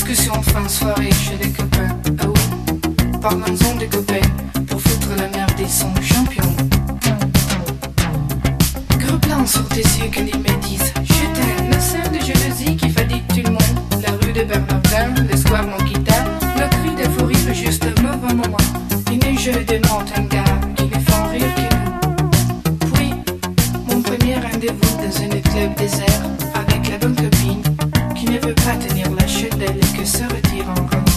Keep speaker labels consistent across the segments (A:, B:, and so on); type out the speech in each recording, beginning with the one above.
A: discussions fin de soirée chez les copains. Ah oui, parlons-en des copains pour foutre la merde, ils sont champions. Gros plan sur tes yeux quand ils me disent je t'aime, le sein de jalousie qui fatigue tout le monde. La rue de Bernardin, le square Monquita, le cri d'euphorie fait juste un mauvais moment. Et les jeux de gars qui les font rire que nous. Puis, mon premier rendez-vous dans un club désert avec la bonne copine qui ne veut pas tenir la chandelle et que se retire en roman.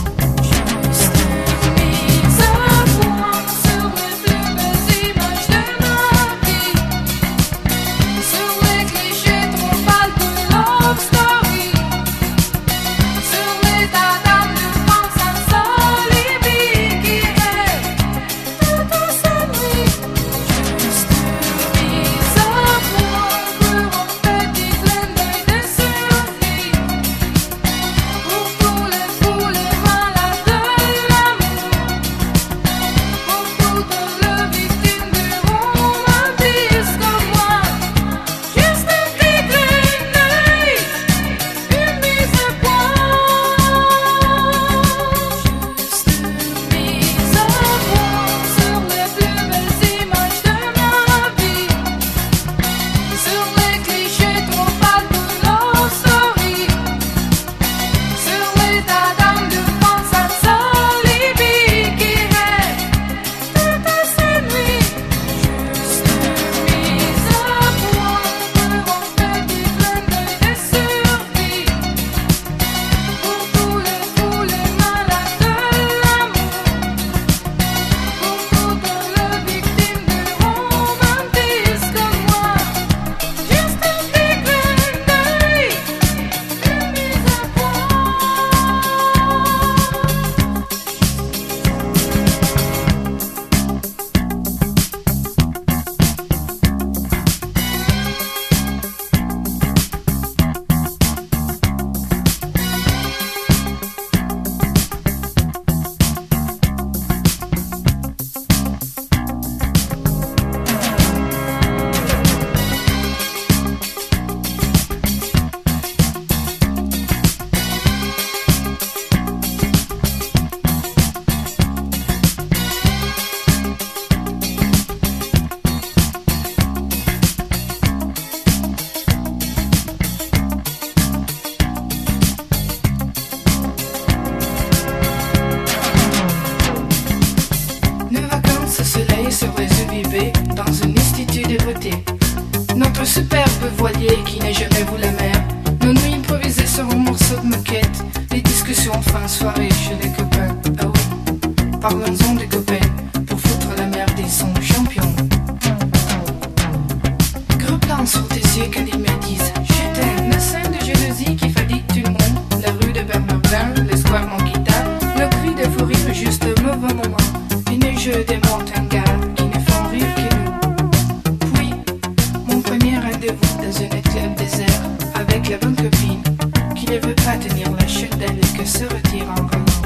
A: Notre superbe voilier qui n'est jamais vu la mer. Nos nuits improvisées sur un morceau de moquette. Les discussions fin soirée chez les copains. Ah oui, parlons-en des copains pour foutre la merde, ils sont champions. Gros plan sur tes yeux quand ils me disent je t'aime, le sein de jalousie qui fatigue tout le monde. La rue de Bernardin, le square Monquita, le cri d'euphorie fait juste un mauvais moment. Et les jeux des gars qui ne font rire que nous. Rendez-vous dans un club désert avec la bonne copine qui ne veut pas tenir la chandelle et que se retire en volant.